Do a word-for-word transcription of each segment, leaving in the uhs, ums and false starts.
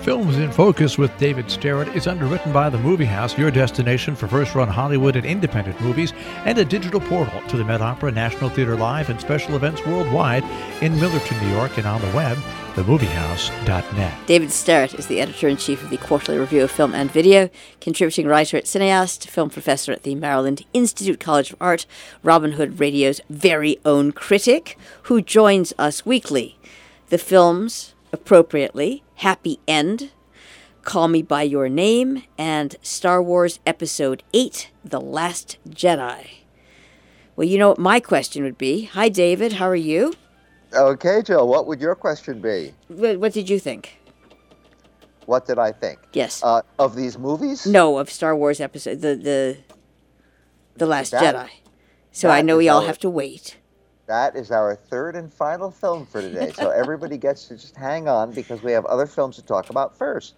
Films in Focus with David Sterrett is underwritten by The Movie House, your destination for first-run Hollywood and independent movies, and a digital portal to the Met Opera, National Theatre Live, and special events worldwide in Millerton, New York, and on the web, the movie house dot net. David Sterrett is the editor-in-chief of the Quarterly Review of Film and Video, contributing writer at Cineast, film professor at the Maryland Institute College of Art, Robin Hood Radio's very own critic, who joins us weekly. The films, appropriately, Happy End, Call Me By Your Name, and Star Wars Episode eight, The Last Jedi. Well, you know what my question would be. Hi, David. How are you? Okay, Jill, what would your question be? What, what did you think? What did I think? Yes. Uh, of these movies? No, of Star Wars Episode, the the, the Last That- Jedi. So I that know we is all our- have to wait. That is our third and final film for today. So everybody gets to just hang on because we have other films to talk about first.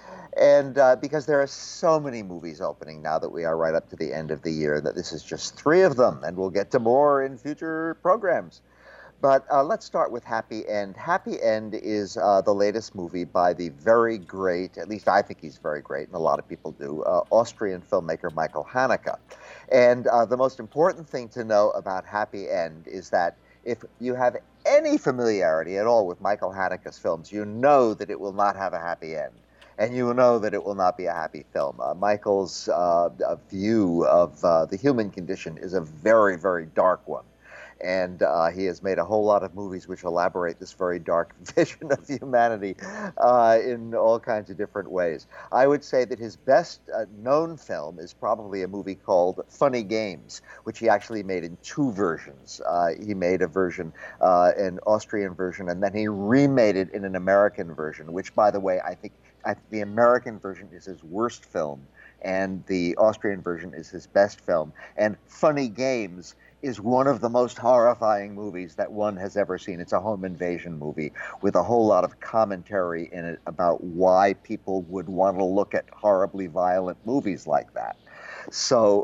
And uh, because there are so many movies opening now that we are right up to the end of the year, that this is just three of them, and we'll get to more in future programs. But uh, let's start with Happy End. Happy End is uh, the latest movie by the very great, at least I think he's very great, and a lot of people do, uh, Austrian filmmaker Michael Haneke. And uh, the most important thing to know about Happy End is that if you have any familiarity at all with Michael Haneke's films, you know that it will not have a happy end. And you will know that it will not be a happy film. Uh, Michael's uh, view of uh, the human condition is a very, very dark one. And uh, he has made a whole lot of movies which elaborate this very dark vision of humanity uh, in all kinds of different ways. I would say that his best uh, known film is probably a movie called Funny Games, which he actually made in two versions. Uh, he made a version, uh, an Austrian version, and then he remade it in an American version, which, by the way, I think, I think the American version is his worst film, and the Austrian version is his best film. And Funny Games is one of the most horrifying movies that one has ever seen. It's a home invasion movie with a whole lot of commentary in it about why people would want to look at horribly violent movies like that. So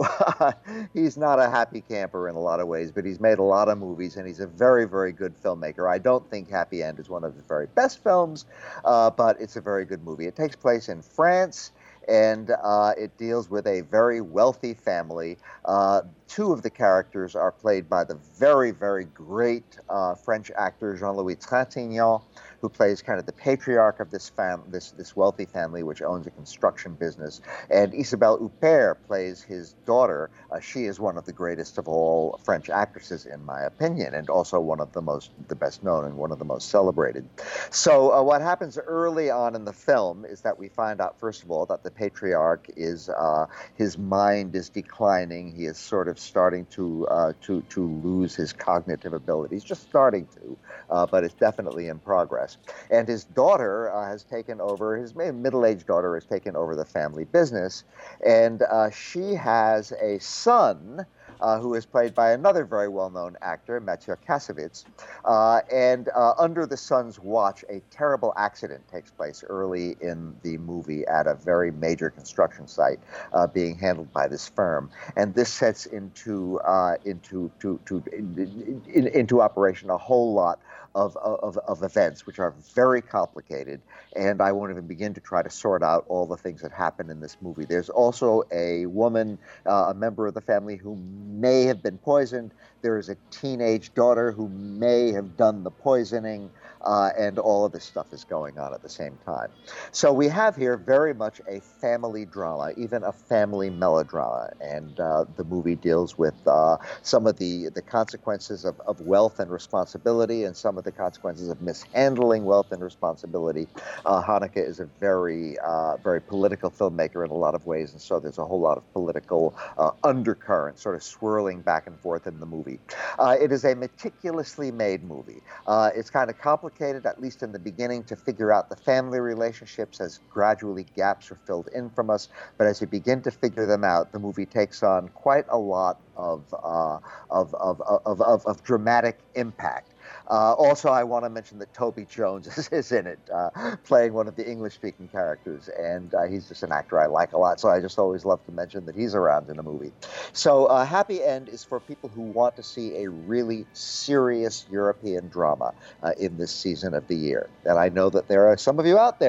he's not a happy camper in a lot of ways, but he's made a lot of movies, and he's a very, very good filmmaker. I don't think Happy End is one of his very best films, uh, but it's a very good movie. It takes place in France, and uh, it deals with a very wealthy family. Uh, two of the characters are played by the very, very great uh, French actor Jean-Louis Trintignant, who plays kind of the patriarch of this fam- this this wealthy family, which owns a construction business. And Isabelle Huppert plays his daughter. Uh, she is one of the greatest of all French actresses, in my opinion, and also one of the most, the best known and one of the most celebrated. So uh, what happens early on in the film is that we find out, first of all, that the patriarch is, uh, his mind is declining. He is sort of starting to uh, to to lose his cognitive abilities, just starting to, uh, but it's definitely in progress. And his daughter uh, has taken over, his middle-aged daughter has taken over the family business, and uh, she has a son uh, who is played by another very well-known actor, Mathieu Kassovitz. Uh, and uh, under the son's watch, a terrible accident takes place early in the movie at a very major construction site uh, being handled by this firm. And this sets into uh, into to, to, in, in, into operation a whole lot Of, of, of events, which are very complicated, and I won't even begin to try to sort out all the things that happen in this movie. There's also a woman, uh, a member of the family, who may have been poisoned. There is a teenage daughter who may have done the poisoning, uh, and all of this stuff is going on at the same time. So we have here very much a family drama, even a family melodrama, and uh, the movie deals with uh, some of the, the consequences of, of wealth and responsibility, and some of the consequences of mishandling wealth and responsibility. Uh, Haneke is a very, uh, very political filmmaker in a lot of ways, and so there's a whole lot of political uh, undercurrent sort of swirling back and forth in the movie. Uh, it is a meticulously made movie. Uh, it's kind of complicated, at least in the beginning, to figure out the family relationships as gradually gaps are filled in from us, but as you begin to figure them out, the movie takes on quite a lot of, uh, of, of, of, of, of dramatic impact. Uh, also, I want to mention that Toby Jones is, is in it, uh, playing one of the English-speaking characters, and uh, he's just an actor I like a lot, so I just always love to mention that he's around in a movie. So uh, Happy End is for people who want to see a really serious European drama uh, in this season of the year, and I know that there are some of you out there.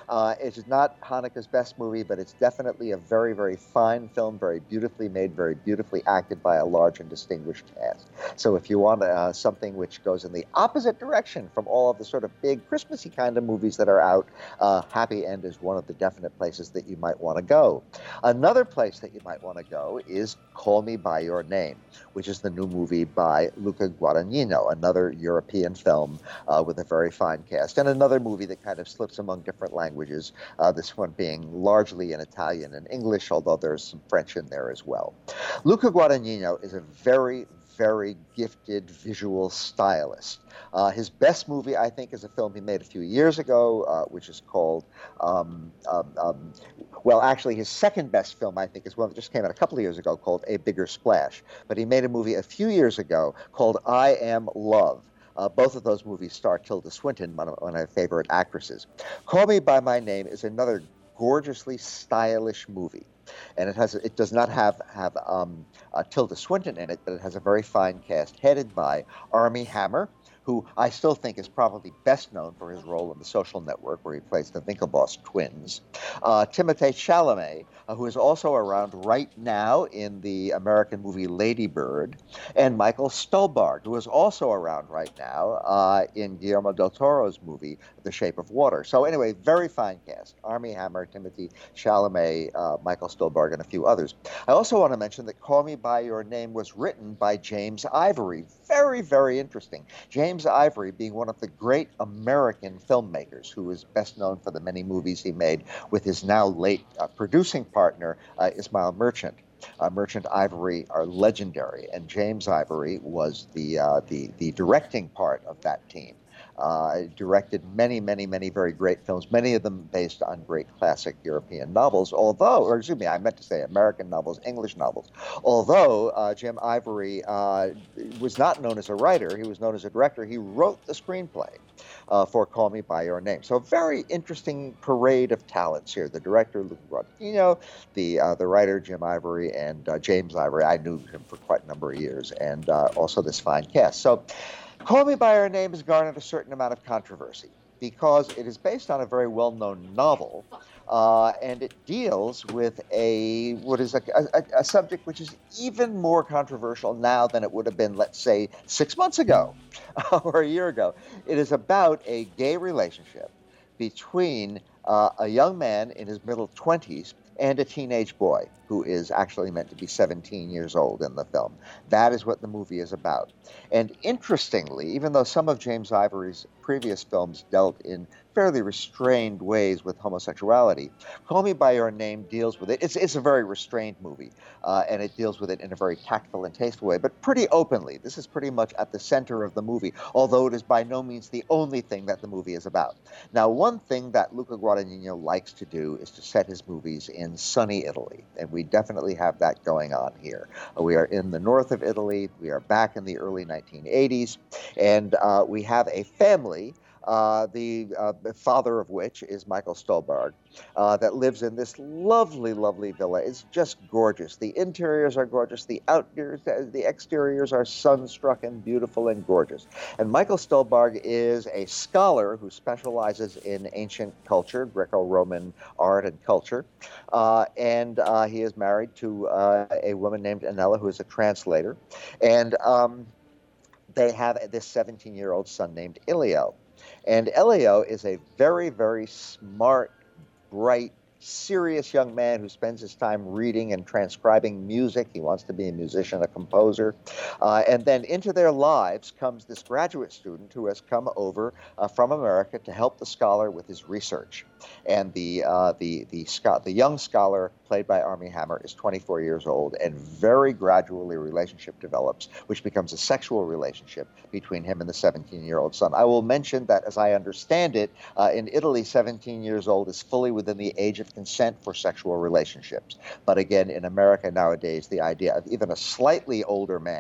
Uh, it's not Haneke's best movie, but it's definitely a very, very fine film, very beautifully made, very beautifully acted by a large and distinguished cast. So if you want uh, something which goes in the opposite direction from all of the sort of big Christmassy kind of movies that are out, uh, Happy End is one of the definite places that you might want to go. Another place that you might want to go is Call Me By Your Name, which is the new movie by Luca Guadagnino, another European film uh, with a very fine cast, and another movie that kind of slips among different languages, uh, this one being largely in Italian and English, although there's some French in there as well. Luca Guadagnino is a very, very gifted visual stylist. Uh, his best movie, I think, is a film he made a few years ago, uh, which is called, um, um, um, well, actually, his second best film, I think, is one that just came out a couple of years ago called A Bigger Splash. But he made a movie a few years ago called I Am Love. Uh, both of those movies star Tilda Swinton, one of, one of my favorite actresses. Call Me By My Name is another gorgeously stylish movie. And it has it does not have have um, uh, Tilda Swinton in it, but it has a very fine cast headed by Armie Hammer, who I still think is probably best known for his role in The Social Network, where he plays the Winklevoss twins. Uh, Timothée Chalamet, uh, who is also around right now in the American movie Lady Bird, and Michael Stuhlbarg, who is also around right now uh, in Guillermo del Toro's movie The Shape of Water. So anyway, very fine cast. Armie Hammer, Timothée Chalamet, uh, Michael Stuhlbarg, and a few others. I also want to mention that Call Me By Your Name was written by James Ivory. Very, very interesting. James James Ivory being one of the great American filmmakers, who is best known for the many movies he made with his now late uh, producing partner, uh, Ismail Merchant. Uh, Merchant Ivory are legendary, and James Ivory was the uh, the the directing part of that team. Uh, directed many, many, many very great films, many of them based on great classic European novels, although, or excuse me, I meant to say American novels, English novels. Although uh, Jim Ivory uh, was not known as a writer, he was known as a director. He wrote the screenplay uh, for Call Me By Your Name. So a very interesting parade of talents here. The director, Luca Guadagnino, the, uh, the writer, Jim Ivory, and uh, James Ivory. I knew him for quite a number of years, and uh, also this fine cast. So Call Me By Your Name has garnered a certain amount of controversy because it is based on a very well-known novel, uh, and it deals with a what is a, a, a subject which is even more controversial now than it would have been, let's say, six months ago or a year ago. It is about a gay relationship between uh, a young man in his middle twenties and a teenage boy who is actually meant to be seventeen years old in the film. That is what the movie is about. And interestingly, even though some of James Ivory's previous films dealt in fairly restrained ways with homosexuality, Call Me By Your Name deals with it. It's, it's a very restrained movie, uh, and it deals with it in a very tactful and tasteful way, but pretty openly. This is pretty much at the center of the movie, although it is by no means the only thing that the movie is about. Now, one thing that Luca Guadagnino likes to do is to set his movies in sunny Italy, and we definitely have that going on here. Uh, we are in the north of Italy. We are back in the early nineteen eighties, and uh, we have a family, Uh, the uh, father of which is Michael Stuhlbarg, uh, that lives in this lovely, lovely villa. It's just gorgeous. The interiors are gorgeous. The outdoors, the exteriors are sunstruck and beautiful and gorgeous. And Michael Stuhlbarg is a scholar who specializes in ancient culture, Greco-Roman art and culture. Uh, and uh, he is married to uh, a woman named Anella, who is a translator. And um, they have this seventeen-year-old son named Elio. And Elio is a very, very smart, bright, serious young man who spends his time reading and transcribing music. He wants to be a musician, a composer. Uh, and then into their lives comes this graduate student who has come over uh, from America to help the scholar with his research. And the uh, the the, scho- the young scholar, played by Armie Hammer, is twenty-four years old, and very gradually a relationship develops, which becomes a sexual relationship between him and the seventeen-year-old son. I will mention that, as I understand it, uh, in Italy, seventeen years old is fully within the age of consent for sexual relationships. But again, in America nowadays, the idea of even a slightly older man,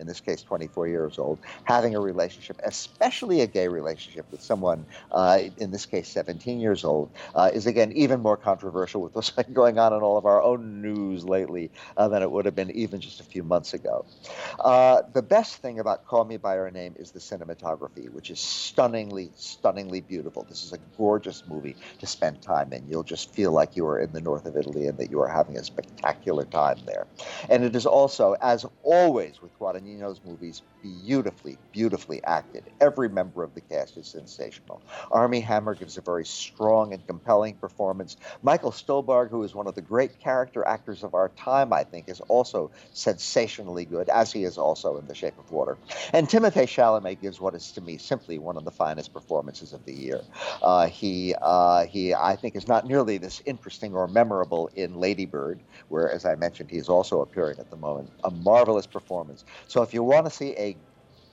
in this case twenty-four years old, having a relationship, especially a gay relationship with someone, uh, in this case seventeen years old, uh, is again even more controversial with what's going on in all of our own news lately uh, than it would have been even just a few months ago. Uh, the best thing about Call Me By Your Name is the cinematography, which is stunningly, stunningly beautiful. This is a gorgeous movie to spend time in. You'll just feel like you are in the north of Italy and that you are having a spectacular time there. And it is also, as always with Guadagnino's movies, beautifully, beautifully acted. Every member of the cast is sensational. Armie Hammer gives a very strong and compelling performance. Michael Stuhlbarg, who is one of the great character actors of our time, I think, is also sensationally good, as he is also in The Shape of Water. And Timothée Chalamet gives what is, to me, simply one of the finest performances of the year. Uh, he, uh, he, I think, is not nearly this interesting or memorable in Lady Bird, where, as I mentioned, he is also appearing at the moment. A marvelous performance. So if you want to see a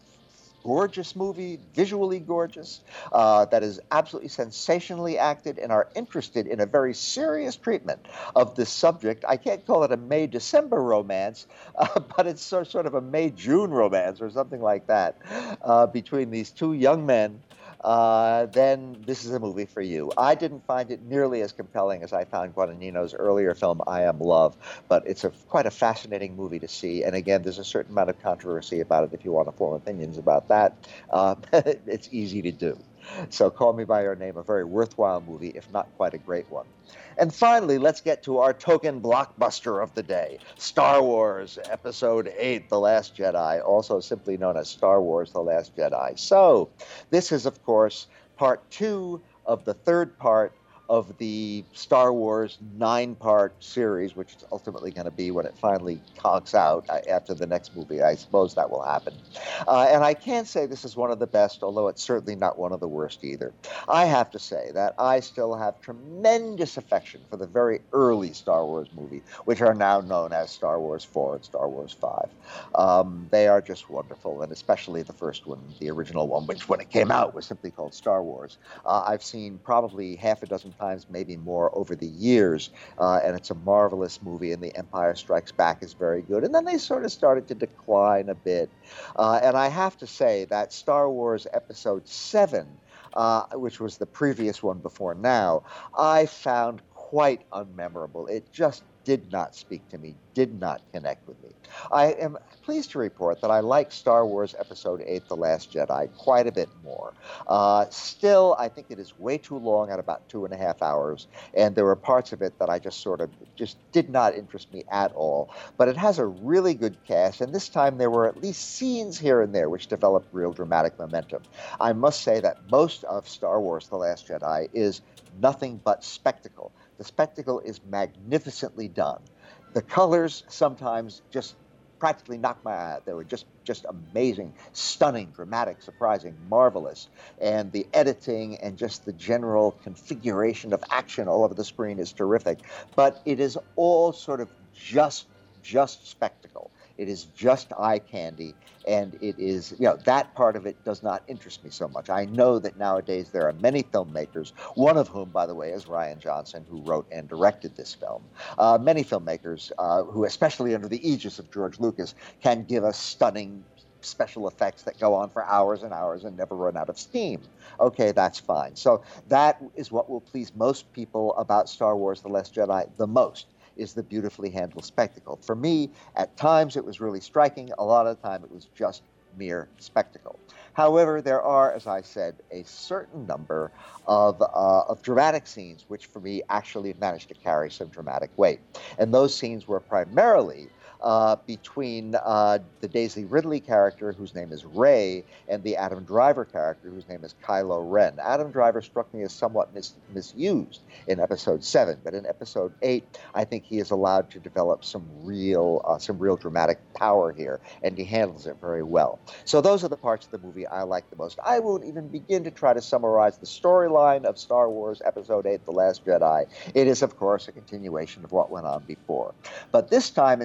gorgeous movie, visually gorgeous, uh, that is absolutely sensationally acted, and are interested in a very serious treatment of this subject. I can't call it a May-December romance, uh, but it's sort sort of a May-June romance or something like that uh, between these two young men. Uh, then this is a movie for you. I didn't find it nearly as compelling as I found Guadagnino's earlier film, I Am Love, but it's a quite a fascinating movie to see. And again, there's a certain amount of controversy about it if you want to form opinions about that. Uh, it's easy to do. So Call Me By Your Name, a very worthwhile movie, if not quite a great one. And finally, let's get to our token blockbuster of the day, Star Wars Episode eight, The Last Jedi, also simply known as Star Wars The Last Jedi. So this is, of course, part two of the third part of the Star Wars nine-part series, which is ultimately going to be when it finally conks out uh, after the next movie. I suppose that will happen. Uh, and I can't say this is one of the best, although it's certainly not one of the worst either. I have to say that I still have tremendous affection for the very early Star Wars movie, which are now known as Star Wars four and Star Wars five. Um, they are just wonderful, and especially the first one, the original one, which when it came out was simply called Star Wars. Uh, I've seen probably half a dozen times, maybe more, over the years, uh, and it's a marvelous movie, and The Empire Strikes Back is very good. And then they sort of started to decline a bit. Uh, and I have to say that Star Wars Episode seven, uh, which was the previous one before now, I found quite unmemorable. It just did not speak to me, did not connect with me. I am pleased to report that I like Star Wars Episode eight, The Last Jedi, quite a bit more. Uh, still, I think it is way too long at about two and a half hours, and there were parts of it that I just sort of just did not interest me at all. But it has a really good cast, and this time there were at least scenes here and there which developed real dramatic momentum. I must say that most of Star Wars The Last Jedi is nothing but spectacle. The spectacle is magnificently done. The colors sometimes just practically knocked my eye out. They were just, just amazing, stunning, dramatic, surprising, marvelous. And the editing and just the general configuration of action all over the screen is terrific. But it is all sort of just, just spectacle. It is just eye candy, and it is, you know, that part of it does not interest me so much. I know that nowadays there are many filmmakers, one of whom, by the way, is Rian Johnson, who wrote and directed this film. Uh, many filmmakers uh, who, especially under the aegis of George Lucas, can give us stunning special effects that go on for hours and hours and never run out of steam. Okay, that's fine. So that is what will please most people about Star Wars The Last Jedi the most, is the beautifully handled spectacle. For me, at times it was really striking. A lot of the time it was just mere spectacle. However, there are, as I said, a certain number of, uh, of dramatic scenes which for me actually managed to carry some dramatic weight. And those scenes were primarily Uh, between uh, the Daisy Ridley character, whose name is Rey, and the Adam Driver character, whose name is Kylo Ren. Adam Driver struck me as somewhat mis- misused in Episode seven, but in Episode eight, I think he is allowed to develop some real, uh, some real dramatic power here, and he handles it very well. So those are the parts of the movie I like the most. I won't even begin to try to summarize the storyline of Star Wars Episode eight, The Last Jedi. It is, of course, a continuation of what went on before. But this time, instead of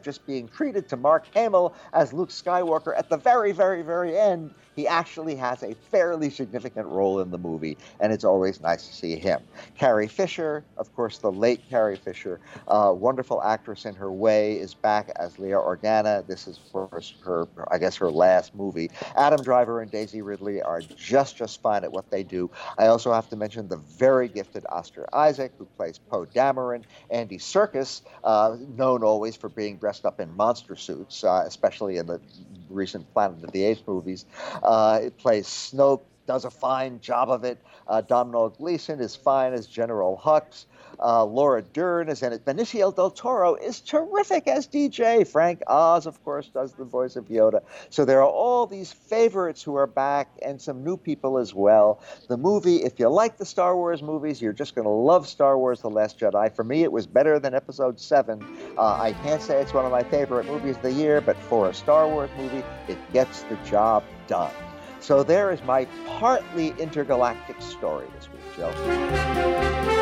of just being treated to Mark Hamill as Luke Skywalker at the very, very, very end, he actually has a fairly significant role in the movie, and it's always nice to see him. Carrie Fisher, of course, the late Carrie Fisher, uh, wonderful actress in her way, is back as Leia Organa. This is, of course, her, I guess, her last movie. Adam Driver and Daisy Ridley are just, just fine at what they do. I also have to mention the very gifted Oscar Isaac, who plays Poe Dameron. Andy Serkis, uh, known always for being dressed up in monster suits, uh, especially in the recent Planet of the Apes movies. Uh, it plays Snoke, does a fine job of it. Uh, Domhnall Gleeson is fine as General Hux. Uh, Laura Dern is in it. Benicio del Toro is terrific as D J. Frank Oz, of course, does the voice of Yoda. So there are all these favorites who are back and some new people as well. The movie, if you like the Star Wars movies, you're just going to love Star Wars The Last Jedi. For me, it was better than Episode seven. Uh, I can't say it's one of my favorite movies of the year, but for a Star Wars movie, it gets the job done. So there is my partly intergalactic story this week, Joe.